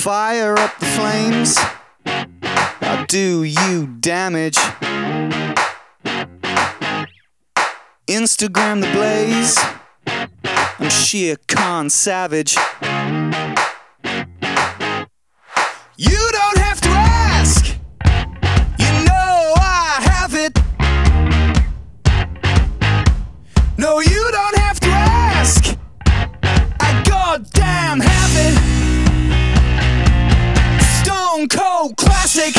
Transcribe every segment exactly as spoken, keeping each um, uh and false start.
fire up the flames. I'll do you damage. Instagram the blaze. I'm sheer con savage. You don't have to ask. You know I have it. No, you don't have to ask. I goddamn have it. Stone Cold Classic.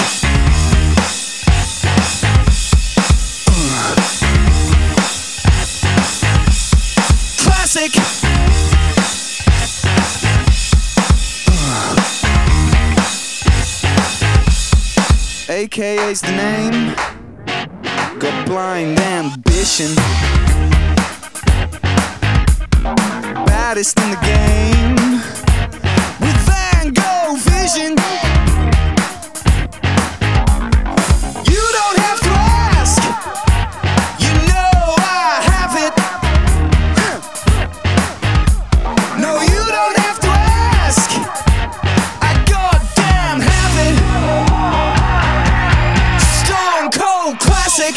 Uh. Classic. Uh. A K A's the name. Got blind ambition. Baddest in the game. With Van Gogh vision. You don't have to ask. You know I have it. No, you don't have to ask. I goddamn have it. Stone Cold Classic.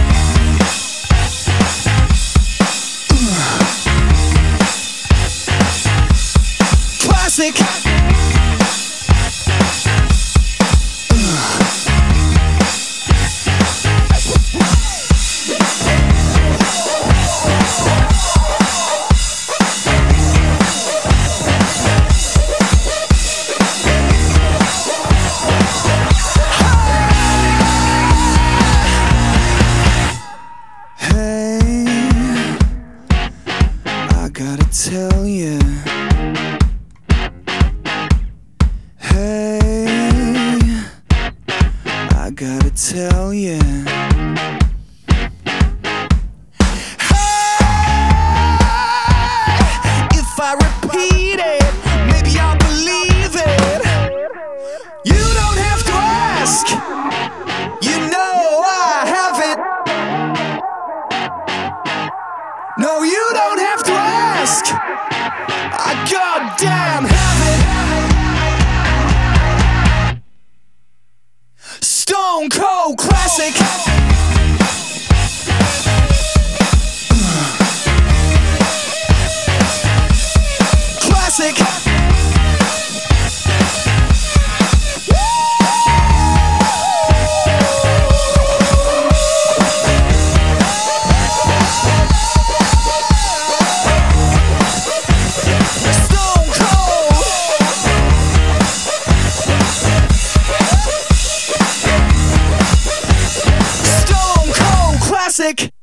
Classic. Hey, I gotta tell you. I gotta tell ya. Hey, if I repeat it, maybe I'll believe it. You don't have to ask. You know I have it. No, you don't have to ask. I goddamn have it. Stone Cold Classic. Classic. Stone Cold. Stone Cold Classic.